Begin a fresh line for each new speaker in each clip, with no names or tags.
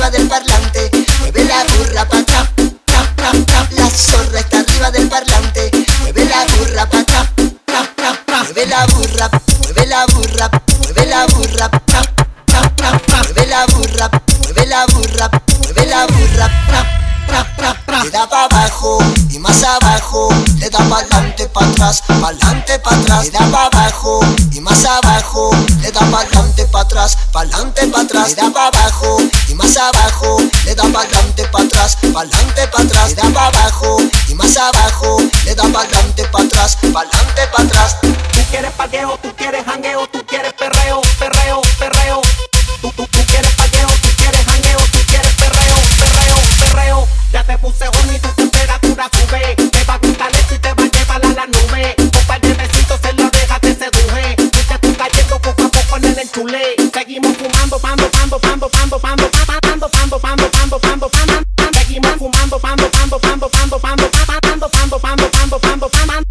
arriba del parlante, mueve la burra pa' atrás, trap, trap, trap. La zorra está arriba del parlante, mueve la burra pa' atrás, trap, trap, trap. Mueve la burra, mueve la burra, mueve la burra, trap, trap, trap, trap. Mueve la burra, mueve la burra, mueve la burra, trap, trap, trap, trap. Le da pa' abajo y más abajo, le da pa'lante, pa' atrás, pa'lante, pa' atrás. Le da pa' abajo y más abajo, le da pa'lante, pa' atrás, pa'lante, pa' atrás. Le da pa' abajo y más abajo, le da pa'lante, pa' atrás, pa'lante, pa' atrás. Le da pa' abajo y más abajo, le da pa'lante, pa' atrás, pa'lante, pa' atrás.
Tú quieres parqueo, tú quieres jangueo, tú quieres perreo, perreo, perreo. Tú quieres parqueo, tú quieres jangueo, tú quieres perreo, perreo, perreo. Ya te puse horny, tu temperatura sube. Te va a quitar esto y te va a llevar a la nube. Un par de besitos en la oreja te seduje. Y te estoy cayendo poco a poco en el enchulé. Seguimos fumando, pando, pando, pando, pando, pando, pando, pando, pando, pando, pando, pando. Seguimos fumando, pando, pando, pando, pando, pando, pando, pando, pando, pando, pando, pando.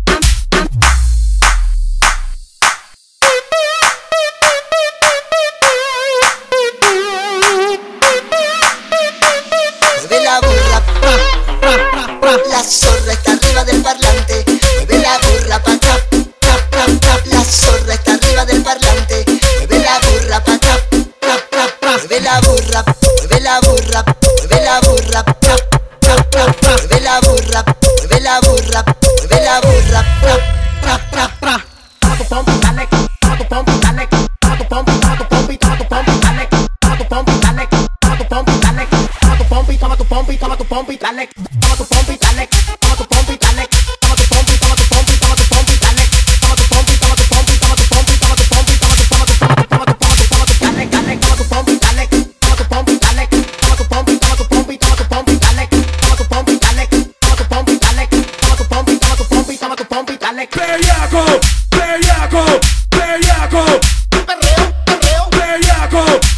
Mueve la burra, la zorra está arriba del parlante, mueve la burra pa' atrás, trap, trap, trap. La zorra está arriba del parlante, mueve la burra pa' atrás, trap, trap, trap. Mueve la burra, mueve la burra, mueve la burra, trap, trap, trap, trap. Mueve la burra, mueve la burra, mueve la burra, trap, trap, trap, trap.
Toma tu pompi, dale, toma tu pompi, dale, toma tu pompi, toma tu pompi, toma tu pompi, dale, toma tu pompi, dale, toma tu pompi, dale, toma tu pompi, toma tu pompi, toma tu pompi, dale, toma tu pompi, dale, toma tu pompi, dale, toma tu pompi, toma tu pompi, toma tu pompi, dale, toma tu pompi, toma tu pompi, toma tu pompi, toma tu pompi, toma tu pompi, toma tu pompi, toma tu dale, dale, toma tu pompi, dale, toma tu pompi, dale, toma tu pompi, toma tu pompi, toma tu pompi, dale, toma tu pompi, dale, toma tu pompi, dale, toma tu pompi, toma tu pompi, toma tu pompi, dale.
Bellaco, bellaco, bellaco,
Perreo, perreo,
bellaco.